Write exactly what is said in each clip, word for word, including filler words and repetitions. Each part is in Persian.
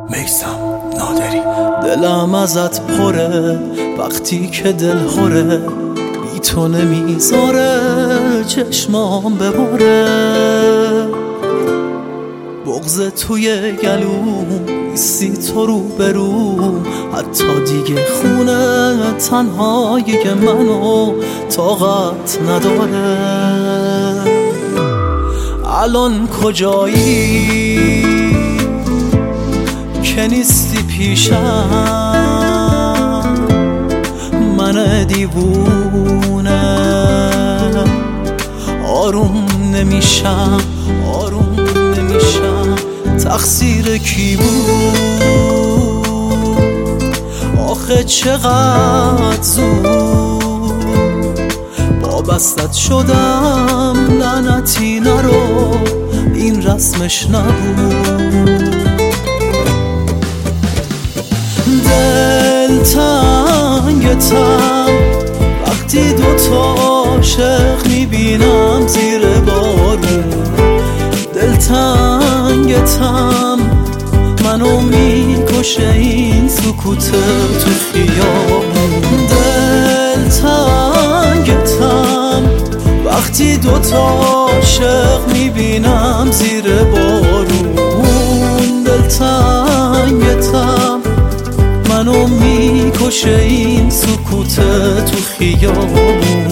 میثم نادری. دلم ازت پره وقتی که دل خوره، بی تو نمیذاره چشمام بباره. بغض توی گلوم نیستی تو رو برو، حتی دیگه خونه تنهایی منو طاقت نداره. الان کجایی که نیستی پیشم؟ من دیوونه آروم نمیشم، آروم نمیشم. تقصیر کی بود آخه چقدر زود وابستت شدم؟ لعنتی نرو این رسمش نبود. دل تنگتم وقتی دوتا عاشق میبینم زیر بارون. دل تنگتم منو میکشه این سکوت تو خیابون. دل تنگتم وقتی دوتا عاشق میبینم زیر بارون. دل تنگتم منو میکشه این سکوت تو خیابون.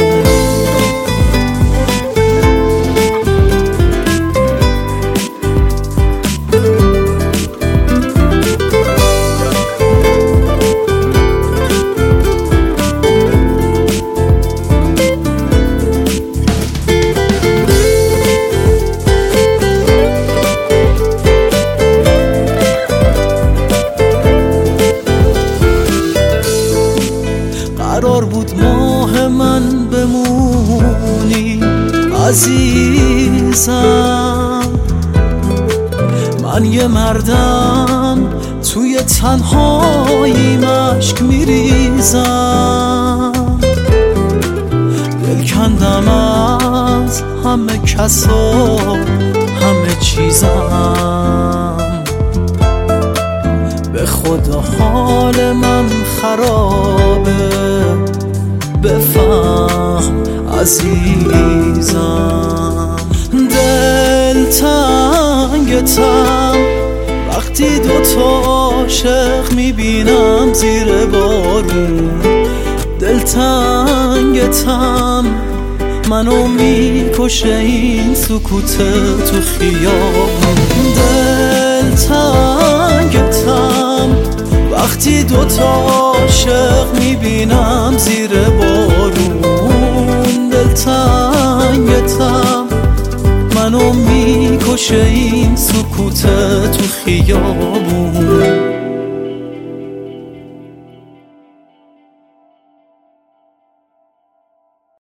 قرار بود ماه من بمونی عزیزم، من یه مردم توی تنهایی مشک میریزم. دل کندم از همه کسا همه چیزم، به خدا حال من خرابه بفهم عزیزم. دل تنگتم وقتی دوتا عاشق میبینم زیر بارون. دل تنگتم منو میکشه این سکوت تو خیابون. دل تنگتم وقتی دوتا عاشق میبینم زیر بارون. دل تنگتم منو میکشه این سکوت تو خیابون.